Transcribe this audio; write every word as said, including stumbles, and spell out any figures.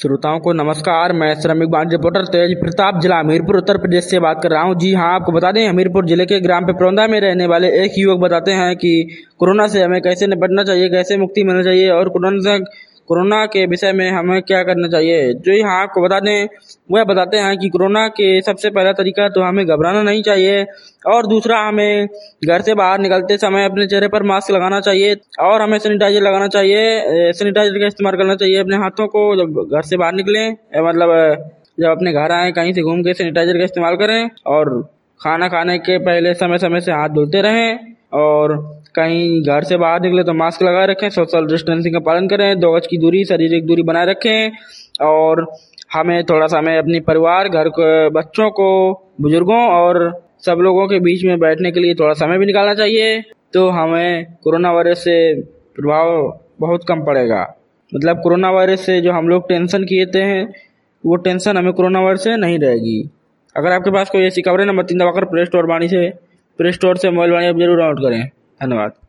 श्रोताओं को नमस्कार। मैं श्रमिक बांध रिपोर्टर तेज प्रताप जिला हमीरपुर उत्तर प्रदेश से बात कर रहा हूं। जी हां, आपको बता दें, हमीरपुर जिले के ग्राम पिपरौंदा में रहने वाले एक युवक बताते हैं कि कोरोना से हमें कैसे निपटना चाहिए, कैसे मुक्ति मिलनी चाहिए और कोरोना से कोरोना के विषय में हमें क्या करना चाहिए। जो हाँ आपको बता दें, वह बताते हैं कि कोरोना के सबसे पहला तरीका तो हमें घबराना नहीं चाहिए और दूसरा हमें घर से बाहर निकलते समय अपने चेहरे पर मास्क लगाना चाहिए और हमें सैनिटाइजर लगाना चाहिए। सैनिटाइजर का इस्तेमाल करना चाहिए अपने हाथों को जब घर से बाहर निकलें, मतलब जब अपने घर आए कहीं से घूम के सैनिटाइजर का इस्तेमाल करें और खाना खाने के पहले समय समय से हाथ धुलते रहें और कहीं घर से बाहर निकले तो मास्क लगाए रखें, सोशल डिस्टेंसिंग का पालन करें, दो गज की दूरी, शारीरिक दूरी बनाए रखें और हमें थोड़ा सा हमें अपनी परिवार, घर के बच्चों को, बुजुर्गों और सब लोगों के बीच में बैठने के लिए थोड़ा समय भी निकालना चाहिए। तो हमें कोरोना वायरस से प्रभाव बहुत कम पड़ेगा। मतलब कोरोना वायरस से जो हम लोग टेंशन किए थे हैं, वो टेंशन हमें कोरोना वायरस से नहीं रहेगी। अगर आपके पास कोई ऐसी खबर है, नंबर तीन दबाकर प्ले स्टोर वाणी से प्ले स्टोर से मोबाइल वाणी आप जरूर डाउनलोड करें। धन्यवाद।